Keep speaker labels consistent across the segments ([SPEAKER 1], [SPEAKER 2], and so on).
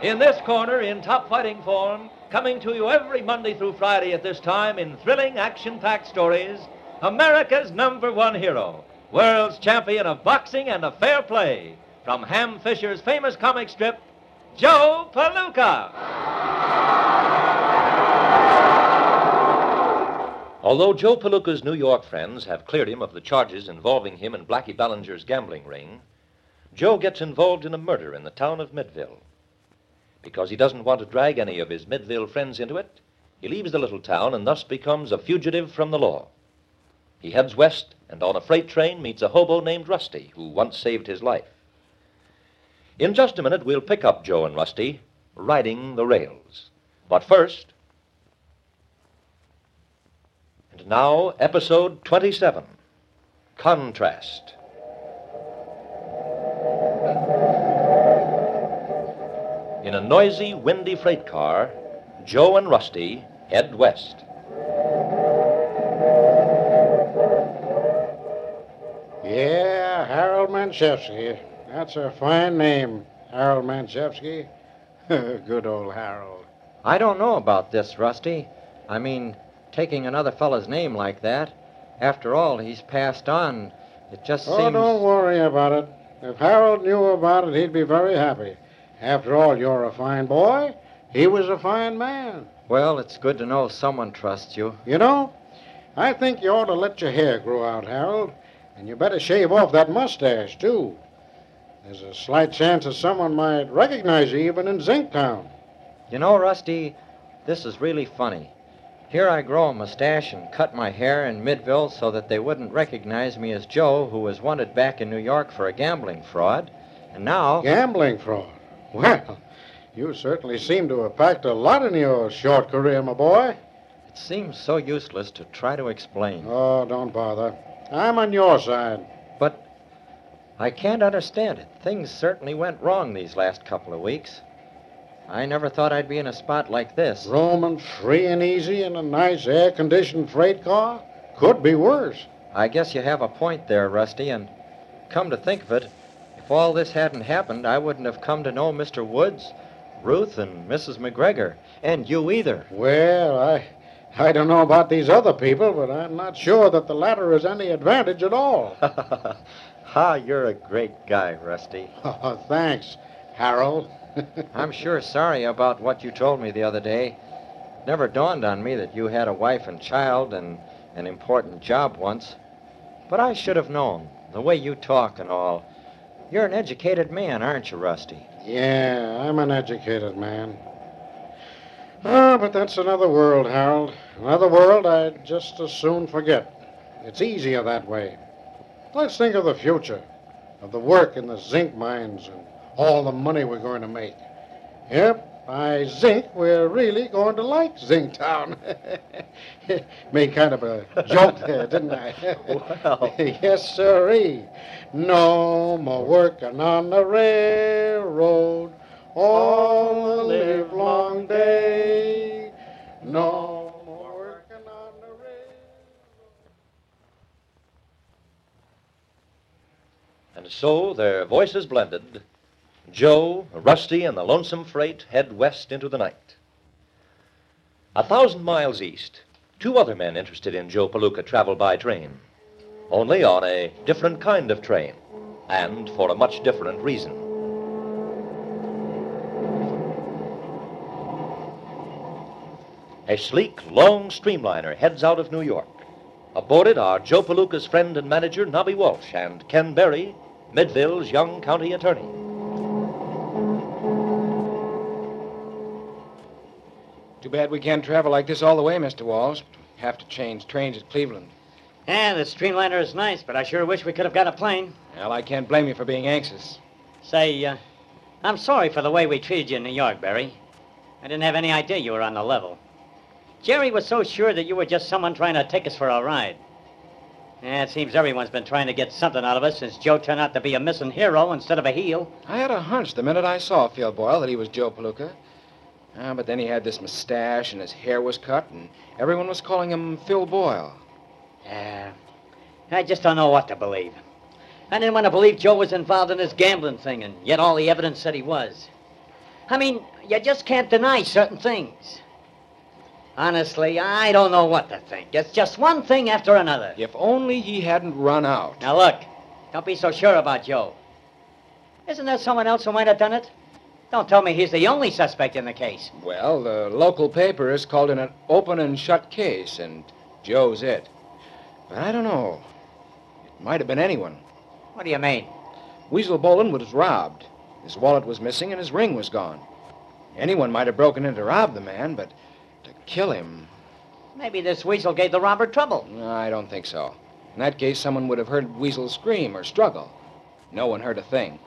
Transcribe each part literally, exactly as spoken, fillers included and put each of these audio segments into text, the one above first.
[SPEAKER 1] In this corner, in top fighting form, coming to you every Monday through Friday at this time in thrilling, action-packed stories, America's number one hero, world's champion of boxing and of fair play, from Ham Fisher's famous comic strip, Joe Palooka. Although Joe Palooka's New York friends have cleared him of the charges involving him in Blackie Ballinger's gambling ring, Joe gets involved in a murder in the town of Midville. Because he doesn't want to drag any of his Midville friends into it, he leaves the little town and thus becomes a fugitive from the law. He heads west and on a freight train meets a hobo named Rusty, who once saved his life. In just a minute, we'll pick up Joe and Rusty riding the rails. But first... And now, episode twenty-seven, Contrast. In a noisy, windy freight car, Joe and Rusty head west.
[SPEAKER 2] Yeah, Harold Manchevsky. That's a fine name, Harold Manchevsky. Good old Harold.
[SPEAKER 3] I don't know about this, Rusty. I mean, taking another fella's name like that. After all, he's passed on. It just
[SPEAKER 2] oh,
[SPEAKER 3] seems...
[SPEAKER 2] don't worry about it. If Harold knew about it, he'd be very happy. After all, you're a fine boy. He was a fine man.
[SPEAKER 3] Well, it's good to know someone trusts you.
[SPEAKER 2] You know, I think you ought to let your hair grow out, Harold. And you better shave off that mustache, too. There's a slight chance that someone might recognize you even in Zinktown.
[SPEAKER 3] You know, Rusty, this is really funny. Here I grow a mustache and cut my hair in Midville so that they wouldn't recognize me as Joe, who was wanted back in New York for a gambling fraud. And now...
[SPEAKER 2] Gambling fraud? Well, you certainly seem to have packed a lot in your short career, my boy.
[SPEAKER 3] It seems so useless to try to explain.
[SPEAKER 2] Oh, don't bother. I'm on your side.
[SPEAKER 3] But I can't understand it. Things certainly went wrong these last couple of weeks. I never thought I'd be in a spot like this.
[SPEAKER 2] Roaming free and easy in a nice air-conditioned freight car? Could be worse.
[SPEAKER 3] I guess you have a point there, Rusty, and come to think of it, if all this hadn't happened, I wouldn't have come to know Mister Woods, Ruth, and Missus McGregor, and you either.
[SPEAKER 2] Well, I I don't know about these other people, but I'm not sure that the latter is any advantage at all.
[SPEAKER 3] Ha, you're a great guy, Rusty.
[SPEAKER 2] Oh, thanks, Harold.
[SPEAKER 3] I'm sure sorry about what you told me the other day. It never dawned on me that you had a wife and child and an important job once. But I should have known, the way you talk and all. You're an educated man, aren't you, Rusty?
[SPEAKER 2] Yeah, I'm an educated man. Oh, but that's another world, Harold. Another world I'd just as soon forget. It's easier that way. Let's think of the future, of the work in the zinc mines and all the money we're going to make. Yep, by zinc, we're really going to like Zinktown. Made kind of a joke there, didn't I?
[SPEAKER 3] Well.
[SPEAKER 2] Yes, sirree. No more working on the railroad all the livelong day. No more working on the railroad.
[SPEAKER 1] And so, their voices blended, Joe, Rusty, and the lonesome freight head west into the night. A thousand miles east, two other men interested in Joe Palooka travel by train, only on a different kind of train, and for a much different reason. A sleek, long streamliner heads out of New York. Aboard it are Joe Palooka's friend and manager, Nobby Walsh, and Ken Berry, Midville's young county attorney.
[SPEAKER 4] Too bad we can't travel like this all the way, Mister Walsh. Have to change trains at Cleveland.
[SPEAKER 5] Yeah, the streamliner is nice, but I sure wish we could have got a plane.
[SPEAKER 4] Well, I can't blame you for being anxious.
[SPEAKER 5] Say, uh, I'm sorry for the way we treated you in New York, Barry. I didn't have any idea you were on the level. Jerry was so sure that you were just someone trying to take us for a ride. Yeah, it seems everyone's been trying to get something out of us since Joe turned out to be a missing hero instead of a heel.
[SPEAKER 4] I had a hunch the minute I saw Phil Boyle that he was Joe Palooka. Uh, but then he had this mustache and his hair was cut, and everyone was calling him Phil Boyle.
[SPEAKER 5] Yeah, I just don't know what to believe. I didn't want to believe Joe was involved in this gambling thing, and yet all the evidence said he was. I mean, you just can't deny certain things. Honestly, I don't know what to think. It's just one thing after another.
[SPEAKER 4] If only he hadn't run out.
[SPEAKER 5] Now, look, don't be so sure about Joe. Isn't there someone else who might have done it? Don't tell me he's the only suspect in the case.
[SPEAKER 4] Well, the local paper is called an open and shut case, and Joe's it. But I don't know. It might have been anyone.
[SPEAKER 5] What do you mean?
[SPEAKER 4] Weasel Boland was robbed. His wallet was missing and his ring was gone. Anyone might have broken in to rob the man, but to kill him...
[SPEAKER 5] Maybe this weasel gave the robber trouble.
[SPEAKER 4] No, I don't think so. In that case, someone would have heard Weasel scream or struggle. No one heard a thing.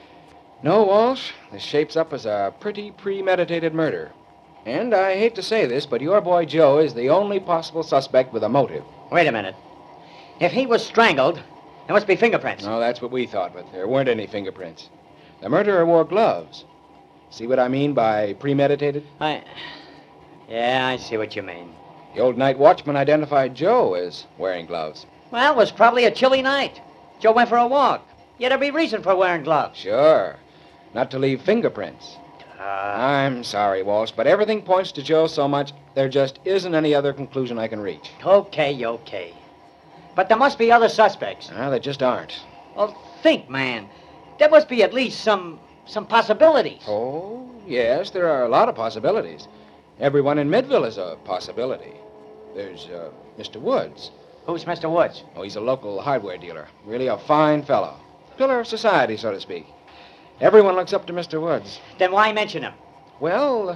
[SPEAKER 4] No, Walsh, this shapes up as a pretty premeditated murder. And I hate to say this, but your boy Joe is the only possible suspect with a motive.
[SPEAKER 5] Wait a minute. If he was strangled, there must be fingerprints.
[SPEAKER 4] No, that's what we thought, but there weren't any fingerprints. The murderer wore gloves. See what I mean by premeditated?
[SPEAKER 5] I... Yeah, I see what you mean.
[SPEAKER 4] The old night watchman identified Joe as wearing gloves.
[SPEAKER 5] Well, it was probably a chilly night. Joe went for a walk. He had every reason for wearing gloves.
[SPEAKER 4] Sure. Not to leave fingerprints.
[SPEAKER 5] Uh,
[SPEAKER 4] I'm sorry, Walsh, but everything points to Joe so much, there just isn't any other conclusion I can reach.
[SPEAKER 5] okay, okay. But there must be other suspects.
[SPEAKER 4] Ah, there just aren't.
[SPEAKER 5] Well, think, man. There must be at least some some possibilities.
[SPEAKER 4] Oh, yes, there are a lot of possibilities. Everyone in Midville is a possibility. There's uh, Mister Woods.
[SPEAKER 5] Who's Mister Woods?
[SPEAKER 4] Oh, he's a local hardware dealer. Really a fine fellow. Pillar of society, so to speak. Everyone looks up to Mister Woods.
[SPEAKER 5] Then why mention him?
[SPEAKER 4] Well,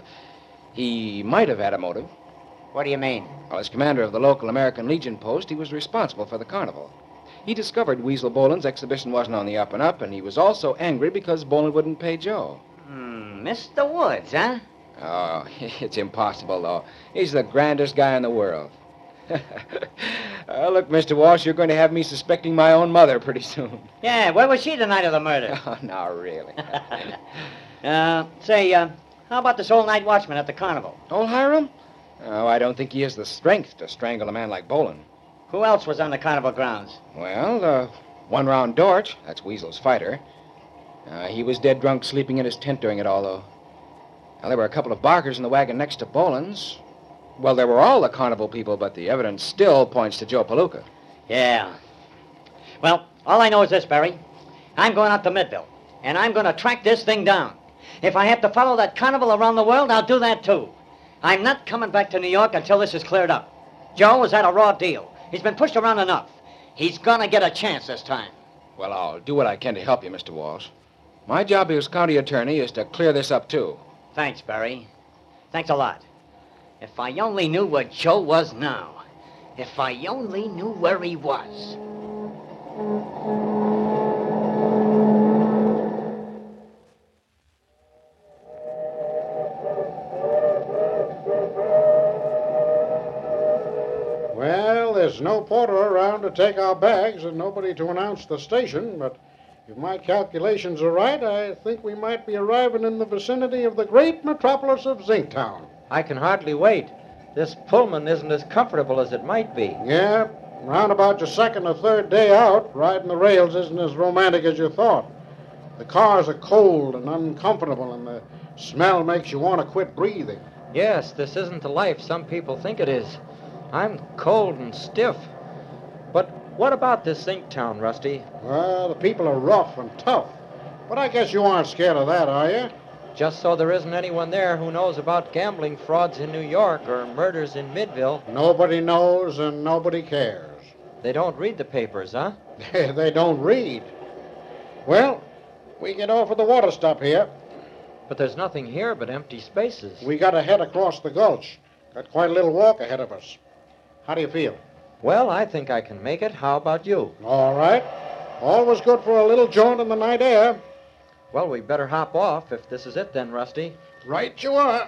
[SPEAKER 4] he might have had a motive.
[SPEAKER 5] What do you mean?
[SPEAKER 4] Well, as commander of the local American Legion post, he was responsible for the carnival. He discovered Weasel Boland's exhibition wasn't on the up and up, and he was also angry because Boland wouldn't pay Joe.
[SPEAKER 5] Hmm, Mister Woods, huh?
[SPEAKER 4] Oh, it's impossible, though. He's the grandest guy in the world. uh, look, Mister Walsh, you're going to have me suspecting my own mother pretty soon.
[SPEAKER 5] Yeah, where was she the night of the murder?
[SPEAKER 4] Oh, no, really.
[SPEAKER 5] uh, say, uh, how about this old night watchman at the carnival?
[SPEAKER 4] Old Hiram? Oh, I don't think he has the strength to strangle a man like Boland.
[SPEAKER 5] Who else was on the carnival grounds?
[SPEAKER 4] Well, uh, one round Dorch, that's Weasel's fighter. Uh, he was dead drunk sleeping in his tent during it all, though. Now, there were a couple of barkers in the wagon next to Boland's. Well, there were all the carnival people, but the evidence still points to Joe Palooka.
[SPEAKER 5] Yeah. Well, all I know is this, Barry. I'm going out to Midville, and I'm going to track this thing down. If I have to follow that carnival around the world, I'll do that, too. I'm not coming back to New York until this is cleared up. Joe has had a raw deal. He's been pushed around enough. He's going to get a chance this time.
[SPEAKER 4] Well, I'll do what I can to help you, Mister Walsh. My job as county attorney is to clear this up, too.
[SPEAKER 5] Thanks, Barry. Thanks a lot. If I only knew where Joe was now. If I only knew where he was.
[SPEAKER 2] Well, there's no porter around to take our bags and nobody to announce the station, but if my calculations are right, I think we might be arriving in the vicinity of the great metropolis of Zinktown.
[SPEAKER 3] I can hardly wait. This Pullman isn't as comfortable as it might be.
[SPEAKER 2] Yeah, round about your second or third day out, riding the rails isn't as romantic as you thought. The cars are cold and uncomfortable, and the smell makes you want to quit breathing.
[SPEAKER 3] Yes, this isn't the life some people think it is. I'm cold and stiff. But what about this Zinktown, Rusty?
[SPEAKER 2] Well, the people are rough and tough. But I guess you aren't scared of that, are you?
[SPEAKER 3] Just so there isn't anyone there who knows about gambling frauds in New York or murders in Midville.
[SPEAKER 2] Nobody knows and nobody cares.
[SPEAKER 3] They don't read the papers, huh?
[SPEAKER 2] They don't read. Well, we get off at the water stop here.
[SPEAKER 3] But there's nothing here but empty spaces.
[SPEAKER 2] We got to head across the gulch. Got quite a little walk ahead of us. How do you feel?
[SPEAKER 3] Well, I think I can make it. How about you?
[SPEAKER 2] All right. Always good for a little jaunt in the night air.
[SPEAKER 3] Well, we better hop off if this is it then, Rusty.
[SPEAKER 2] Right you are.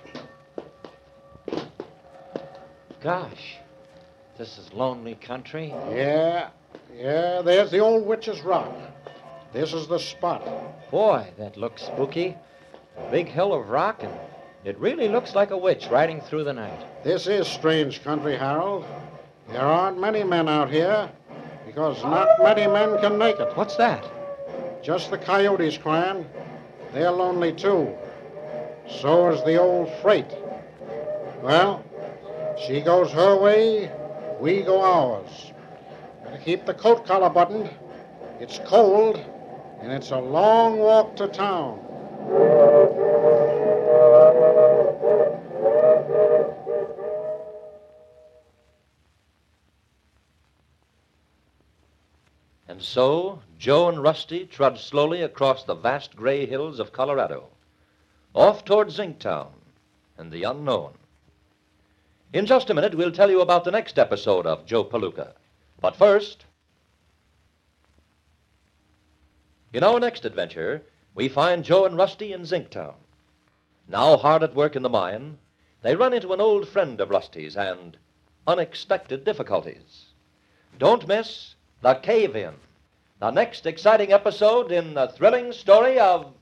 [SPEAKER 3] Gosh, this is lonely country.
[SPEAKER 2] Yeah, yeah, there's the old Witch's Rock. This is the spot.
[SPEAKER 3] Boy, that looks spooky. A big hill of rock, and it really looks like a witch riding through the night.
[SPEAKER 2] This is strange country, Harold. There aren't many men out here, because not many men can make it.
[SPEAKER 3] What's that?
[SPEAKER 2] Just the Coyotes, Clan. They're lonely, too. so is the old freight. Well, she goes her way, we go ours. Gotta keep the coat collar buttoned. It's cold, and it's a long walk to town.
[SPEAKER 1] And so, Joe and Rusty trudged slowly across the vast gray hills of Colorado, off toward Zinktown and the unknown. In just a minute, we'll tell you about the next episode of Joe Palooka. But first, in our next adventure, we find Joe and Rusty in Zinktown. Now hard at work in the mine, they run into an old friend of Rusty's and unexpected difficulties. Don't miss The Cave-In, the next exciting episode in the thrilling story of